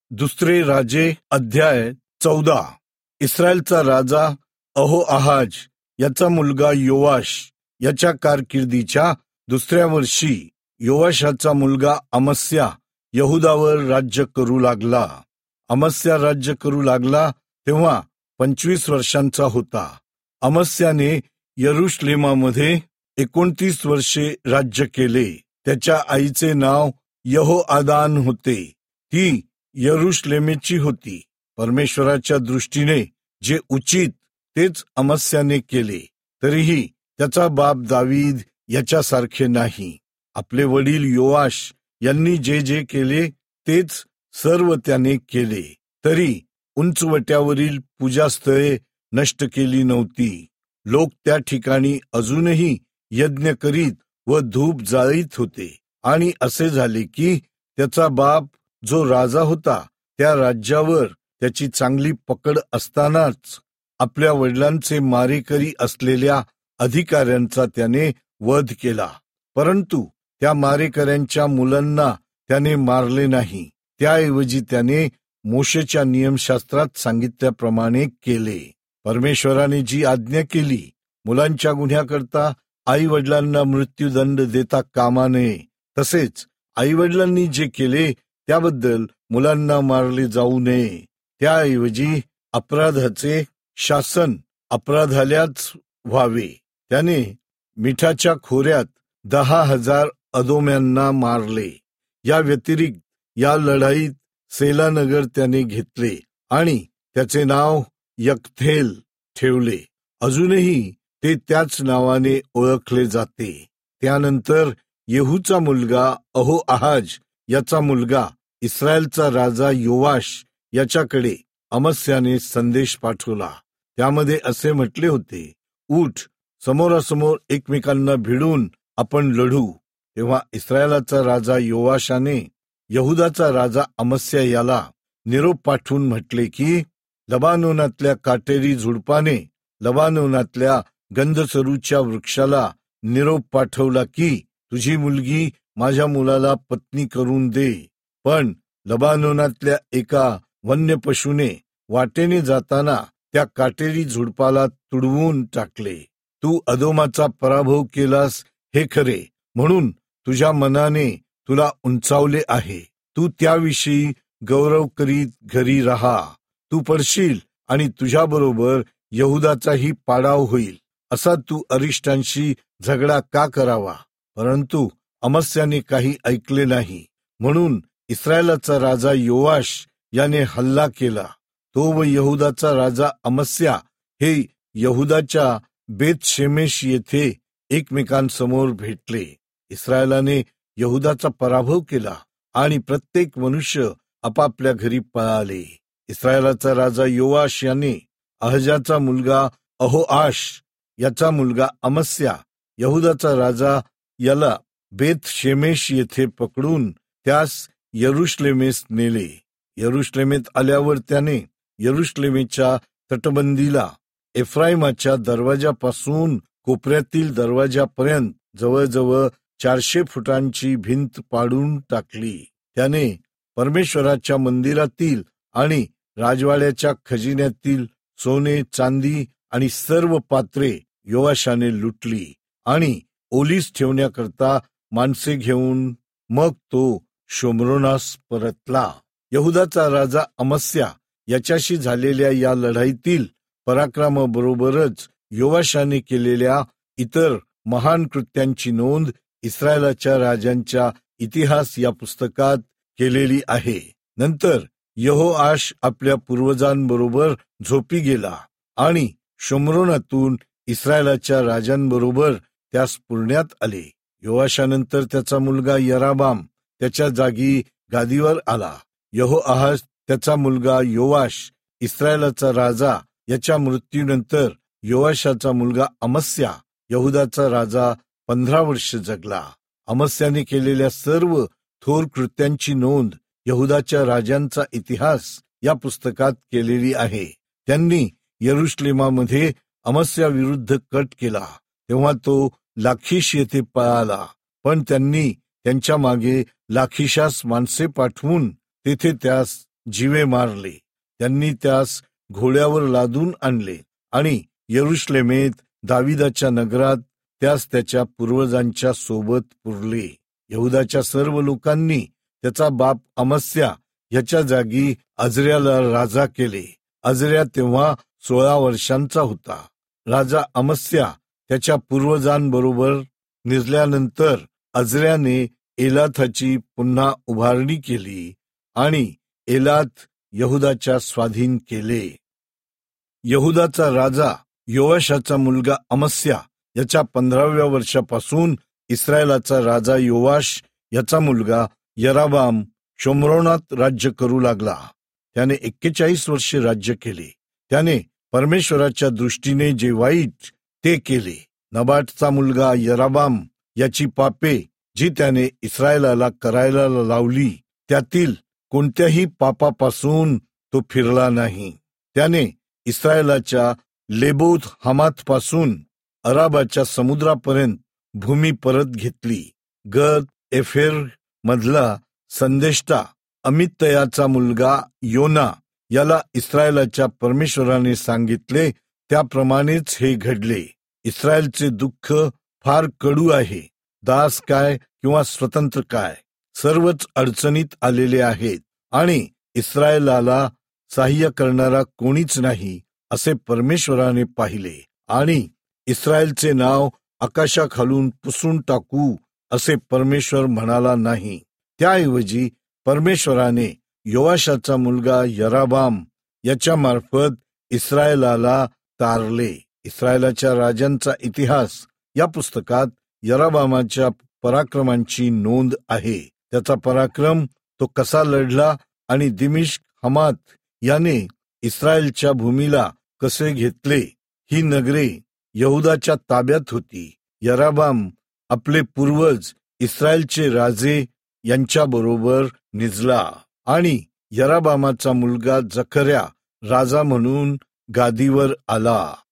दुसरे राजे अध्याय 14. इस्रायलचा राजा अहोआहाज याचा मुलगा योवाश याच्या कारकिर्दीच्या दुसऱ्या वर्षी योवाशाचा मुलगा अमस्या यहुदावर राज्य करू लागला. अमस्या राज्य करू लागला तेव्हा 25 वर्षांचा होता. अमस्याने यरुशलेमामध्ये 29 वर्षे राज्य केले. त्याच्या आईचे नाव यहोआदान होते. ती यरुशलेमेची होती. परमेश्वराच्या दृष्टीने जे उचित तेच अमस्याने केले. तरीही त्याचा बाप दावीद याच्यासारखे नाही. आपले वडील योवाश यांनी जे जे केले तेच सर्व त्याने केले. तरी उंचवट्यावरील पूजास्थळे नष्ट केली नव्हती. लोक त्या ठिकाणी अजूनही यज्ञ करीत व धूप जाळीत होते. आणि असे झाले की त्याचा बाप जो राजा होता त्या राज्यावर त्याची चांगली पकड असतानाच आपल्या वडिलांचे मारेकरी असलेल्या अधिकाऱ्यांचा त्याने वध केला. परंतु त्या मारेकऱ्यांच्या मुलांना त्याने मारले नाही. त्याऐवजी त्याने मोशेच्या नियमशास्त्रात सांगितल्याप्रमाणे केले. परमेश्वराने जी आज्ञा केली, मुलांच्या गुन्ह्याकरता आई वडिलांना मृत्यूदंड देता कामा नये, तसेच आई वडिलांनी जे केले त्याबद्दल मुलांना मारले जाऊ नये. त्याऐवजी अपराधाचे शासन अपराधाल्याच व्हावे. त्याने मिठाच्या खोऱ्यात 10,000 अदोम्यांना मारले. या व्यतिरिक्त या लढाईत सेलानगर त्याने घेतले आणि त्याचे नाव यक्थेल ठेवले. अजूनही ते त्याच नावाने ओळखले जाते. त्यानंतर येहूचा मुलगा अहोआहाज याचा मुलगा इस्रायलचा राजा योवाश याच्याकडे अमस्याने संदेश पाठवला. त्यामध्ये असे म्हटले होते, उठ, समोरासमोर एकमेकांना भिडून आपण लढू. तेव्हा इस्रायलाचा राजा योवाशाने यहुदाचा राजा अमस्या याला निरोप पाठवून म्हटले की, लबानोनातल्या काटेरी झुडपाने लबानोनातल्या गंधसरूच्या वृक्षाला निरोप पाठवला की, तुझी मुलगी माझ्या मुलाला पत्नी करून दे. पण लबानोनातल्या एका वन्य पशुने वाटेने जाताना त्या काटेरी झुडपाला तुडवून टाकले. तू अदोमाचा पराभव केलास हे खरे, म्हणून तुझ्या मनाने तुला उंचावले आहे. तू त्याविषयी गौरव करीत घरी राहा. तू पडशील आणि तुझ्याबरोबर यहुदाचाही पाडाव होईल. असा तू अरिष्टांशी झगडा का करावा? परंतु अमस्याने काही ऐकले नाही. म्हणून इस्रायलाचा राजा योवाश याने हल्ला केला. तो व यहुदाचा राजा अमस्या हे यहुदाच्या बेतशेमेश येथे एकमेकांसमोर भेटले. इस्रायलाने यहुदाचा पराभव केला आणि प्रत्येक मनुष्य आपापल्या घरी पळाले. इस्रायलाचा राजा योवाश याने अहजाचा मुलगा अहोआश याचा मुलगा अमस्या यहुदाचा राजा याला बेतशेमेश येथे पकडून त्यास यरुशलेमेस नेले. यरुशलेमेत आल्यावर त्याने यरुशलेमेच्या तटबंदीला एफ्राईमाच्या दरवाजापासून कोपऱ्यातील दरवाजापर्यंत जवळजवळ 400 फुटांची भिंत पाडून टाकली. त्याने परमेश्वराच्या मंदिरातील आणि राजवाड्याच्या खजिन्यातील सोने, चांदी आणि सर्व पात्रे योवाशाने लुटली आणि ओलीस ठेवण्याकरता माणसे घेऊन मग तो शोम्रोनास परतला. यहुदाचा राजा अमस्या याच्याशी झालेल्या या लढाईतील पराक्रमाबरोबरच योवाशाने केलेल्या इतर महान कृत्यांची नोंद इस्रायलाच्या राजांच्या इतिहास या पुस्तकात केलेली आहे. नंतर यहोआश आपल्या पूर्वजांबरोबर झोपी गेला आणि शोम्रोनातून इस्रायलाच्या राजांबरोबर त्यास पुरण्यात आले. योवाशानंतर त्याचा मुलगा यराबाम त्याच्या जागी गादीवर आला. यहोआहाज त्याचा मुलगा योवाश इस्रायलाचा राजा याच्या मृत्यूनंतर योवाशाचा मुलगा अमस्या यहुदाचा राजा 15 वर्ष जगला. अमस्याने केलेल्या सर्व थोर कृत्यांची नोंद यहुदाच्या राजांचा इतिहास या पुस्तकात केलेली आहे. त्यांनी यरुशलेमामध्ये अमस्या विरुद्ध कट केला तेव्हा तो लाखीश येथे पळाला. पण त्यांनी त्यांच्या मागे लाखीशास माणसे पाठवून तेथे त्यास जीवे मारले. त्यांनी त्यास घोड्यावर लादून आणले आणि यरुशलेमेत दाविदाच्या नगरात त्यास त्याच्या पूर्वजांच्या सोबत पुरले. यहुदाच्या सर्व लोकांनी त्याचा बाप अमस्या ह्याच्या जागी अजर्याला राजा केले. अजर्या तेव्हा 16 वर्षांचा होता. राजा अमस्या त्याच्या पूर्वजांबरोबर निजल्यानंतर अजर्याने एलाथाची पुन्हा उभारणी केली आणि एलाथ यहुदाच्या स्वाधीन केले. यहुदाचा राजा योवाशाचा मुलगा अमस्या याच्या 15व्या वर्षापासून इस्रायलाचा राजा योवाश याचा मुलगा यराबाम शोम्रोनात राज्य करू लागला. त्याने 41 वर्षे राज्य केले. त्याने परमेश्वराच्या दृष्टीने जे वाईट ते केले. नबाटचा मुलगा यराबाम याची पापे जी त्याने इस्रायलाला करायला लावली त्यातील कोणत्याही पापापासून तो फिरला नाही. त्याने इस्रायलाच्या लेबोथ हमातपासून अराबाच्या समुद्रापर्यंत भूमी परत घेतली. गद एफेर मधला संदेष्टा अमित्तयाचा मुलगा योना याला इस्रायलाच्या परमेश्वराने सांगितले त्याप्रमाणेच हे घडले. इस्रायलचे दुःख फार कडू आहे. दास काय किंवा स्वतंत्र काय, सर्वच अडचणीत आलेले आहेत आणि इस्रायलाला सहाय्य करणारा कोणीच नाही असे परमेश्वराने पाहिले. आणि इस्रायलचे नाव आकाशाखालून पुसून टाकू असे परमेश्वर म्हणाला नाही. त्याऐवजी परमेश्वराने योवाशाचा मुलगा यराबाम याच्या मार्फत इस्रायलाला तारले. इस्रायलाच्या राजांचा इतिहास या पुस्तकात यराबामाच्या पराक्रमांची नोंद आहे. त्याचा पराक्रम, तो कसा लढला आणि दिमिश्क हमात याने इस्रायलच्या भूमीला कसे घेतले. ही नगरे यहुदाच्या ताब्यात होती. यराबाम आपले पूर्वज इस्रायलचे राजे यांच्याबरोबर निजला आणि यराबामाचा मुलगा जकर्या राजा म्हणून गादीवर आला.